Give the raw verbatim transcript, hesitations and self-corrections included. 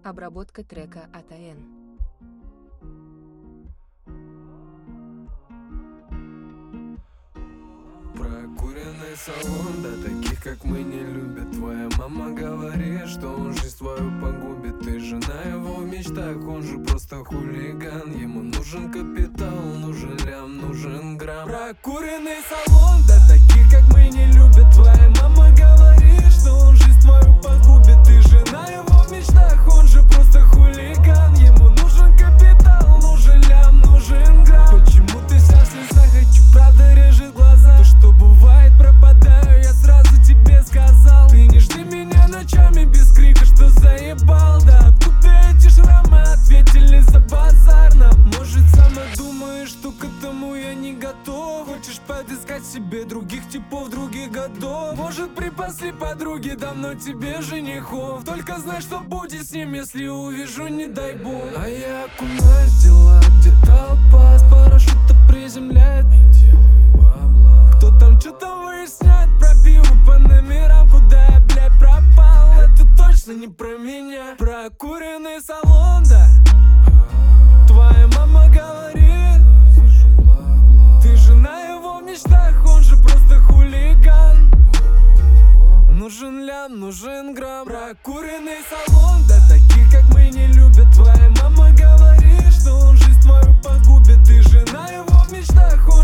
Обработка трека от АН. Прокуренный салон, да таких как мы не любят. Твоя мама говорит, что он жизнь твою погубит. Ты жена его в мечтах, он же просто хулиган. Ему нужен капитал, нужен лям, нужен грамм. Прокуренный салон, да таких как мы не любят. Твоя мама говорит, что он жизнь твою погубит. Ты жена его в мечтах, он же просто хулиган. Ему нужен капитал, нужен лям, нужен грамм. Почему ты вся в слезах, хочу, правда режет глаза. То, что бывает, пропадаю, я сразу тебе сказал. Ты не жди меня ночами без крика, что заебал. Да откуда эти шрамы, ответили за базар нам. Может, сама думаешь, что к этому я не готов. Хочешь подыскать себе других типов, других годов. Может, припасли подруги давно тебе женихов. Только знай, что будет с ним, если увижу, не дай бог. А я окунаюсь в дела, где толпа с парашюта приземляет. Кто там что-то выясняет про пиво по номерам, куда я, блядь, пропал. Это точно не про меня. Прокуренный салон, да. Твоя мама говорит, ты жена его в мечтах, он же просто хулиган. Нужен лям, нужен грамм. Прокуренный салон, да таких как мы не любят. Твоя мама говорит, что он жизнь твою погубит. Ты жена его в мечтах, он